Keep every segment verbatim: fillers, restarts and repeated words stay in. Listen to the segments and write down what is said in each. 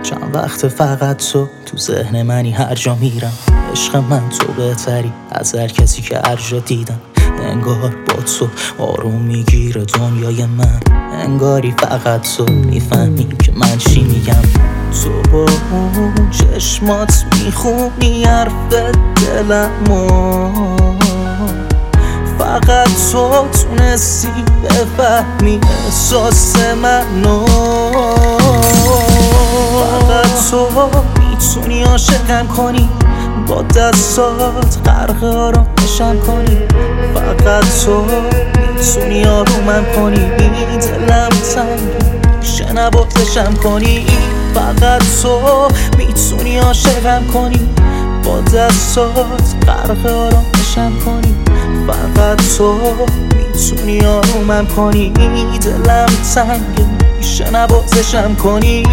چند وقت فقط تو تو ذهن منی، هر جا میرم عشق من تو بهتری از هر کسی که هر جا دیدم. انگار با تو آروم میگیره دنیای من، انگاری فقط تو میفهمی که من چی میگم. تو با اون چشمات میخونی حرف دلمو، فقط تو تونستی بفهمی احساس منو. فقط تو میتونی عاشقم کنی، با دستات غرق آرامشم کنی. فقط تو میتونی آرومم کنی، دلم تنگه میشه نباتشم کنی. فقط تو میتونی عاشقم کنی، با دستات غرق آرامشم کنی. فقط تو میتونی آرومم کنی، دلم تنگه میشه نباتشم کنی.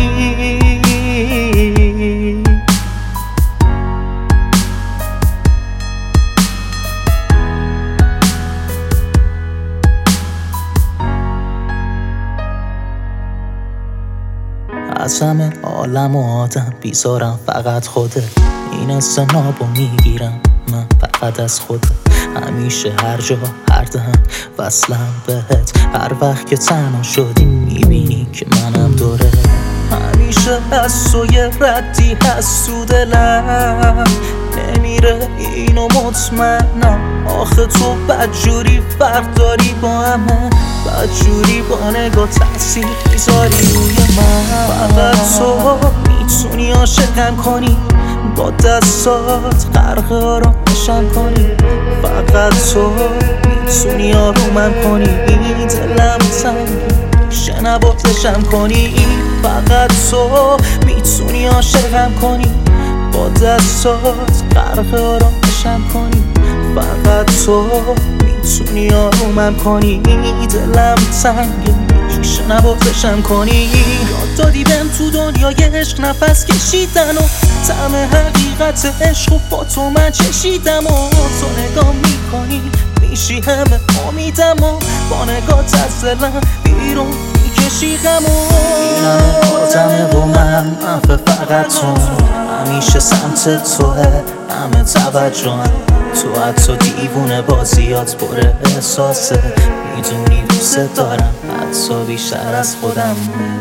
از همه عالم و آدم بیزارم فقط خوده، این استنابو میگیرم من فقط از خوده. همیشه هر جا هر دم وصلم بهت، هر وقت که تنها شدی میبینی که منم دوره. همیشه از تو یه ردی هست تو دلم، نمیره اینو مطمئنم. آخه تو بدجوری فرق داری با همه، بدجوری با نگاه تاثیر میذاری روی من. فقط تو میتونی عاشقم کنی، با دستات غرق آرامشم کنی. فقط تو میتونی آرومم کنی، دلم تنگه میشه نباتشم کنی. فقط تو میتونی عاشقم کنی، با دستات غرق آرامشم کنی. فقط تو میتونی آرومم کنی، دلم تنگه میشه نباتشم کنی. یاد دادی بهم تو دنیای عشق نفس کشیدن و طعم حقیقت عشق و با تو من چشیدم. و تو نگاه میکنی میشی همه امیدم و با نگات از دلم بیرون میکشی غم. این همه آدمه و من منفه فقط تو، همیشه سمت توه همه توجهم. تو حتی دیوونه بازیات پر احساسه، میدونی دوست دارم حتی بیشتر از خودم.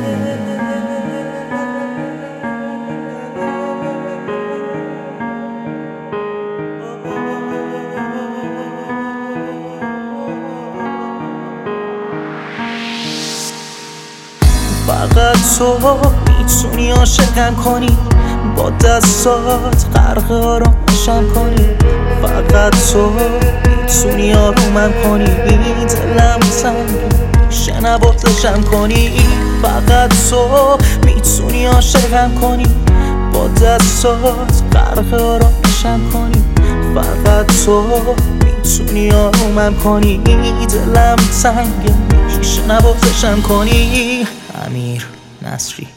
فقط تو میتونی عاشقم کنی، با دستات غرق آرامشم کنی. فقط تو میتونی آرومم کنی، دلم تنگه میشه نباتشم کنی. فقط تو میتونی عاشقم کنی، با دستات غرق آرامشم کنی. فقط تو میتونی آرومم کنی، دلم تنگه میشه نباتشم کنی. امیر نصری.